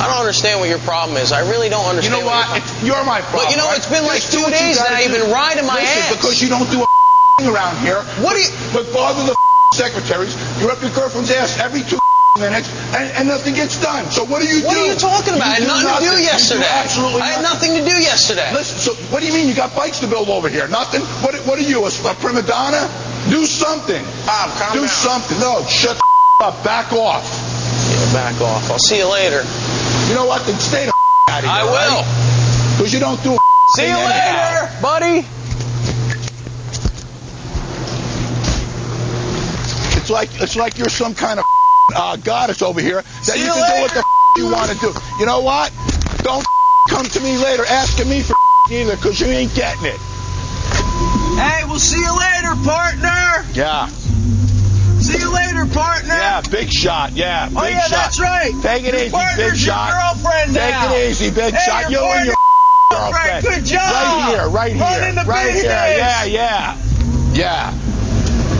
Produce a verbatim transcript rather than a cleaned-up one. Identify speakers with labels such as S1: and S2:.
S1: I don't understand what your problem is. I really don't understand.
S2: You know what?
S1: what
S2: It's, you're my problem.
S1: But you know,
S2: right?
S1: it's been like
S2: Just do
S1: two
S2: what you
S1: days
S2: gotta
S1: now. You've
S2: do.
S1: been riding my
S2: Listen,
S1: ass.
S2: because you don't do a around here.
S1: What do you...
S2: But bother the secretaries. You're up your girlfriend's ass every two minutes, and, and nothing gets done. So what do you
S1: What
S2: do?
S1: are you talking about?
S2: You
S1: I had nothing,
S2: nothing
S1: to do yesterday.
S2: You do absolutely
S1: I had
S2: nothing.
S1: nothing to do yesterday.
S2: Listen, so what do you mean you got bikes to build over here? Nothing? What What are you, a, a prima donna? Do something.
S1: Bob, calm
S2: Do
S1: down.
S2: something. No, shut the up. Back off.
S1: Yeah, back off. I'll see you later.
S2: You know what? Then stay the out of here.
S1: I will.
S2: Because you don't do a
S1: See you
S2: anyhow.
S1: later, buddy.
S2: It's like it's like you're some kind of uh, goddess over here that
S1: See
S2: you
S1: you
S2: can
S1: later.
S2: do what the you want to do. You know what? Don't come to me later asking me for either, because you ain't getting it.
S1: Hey, we'll see you later, partner.
S2: Yeah.
S1: See you later, partner.
S2: Yeah, big shot. Yeah, big
S1: Oh, yeah,
S2: shot.
S1: that's right.
S2: Take it
S1: Your
S2: easy,
S1: partner's
S2: big
S1: your
S2: shot.
S1: girlfriend
S2: Take
S1: now.
S2: it easy, big
S1: Hey,
S2: shot.
S1: your
S2: You and your
S1: partner's
S2: girlfriend.
S1: Good job.
S2: Right here, right
S1: Running
S2: here.
S1: the
S2: Right
S1: business.
S2: here. Yeah, yeah. Yeah.